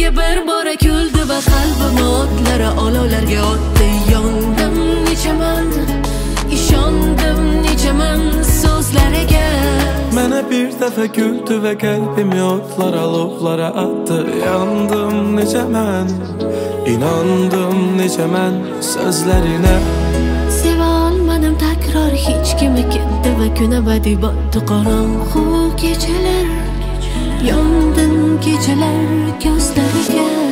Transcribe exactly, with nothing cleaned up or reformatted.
menga bir bora kuldi va qalbim o'tlari olovlarga o'tdi. Yondim nechaman, ishondim nechaman so'zlariga. Mana bir defa güldü ve kalbim yotlar alovlara attı. Yandım neçemen, inandım neçemen sözlerine. Seva olmadim takror hech kimi ketdi va kun abadiy botdi qorong'u kechalar. Yondim kechalar ko'zlariga.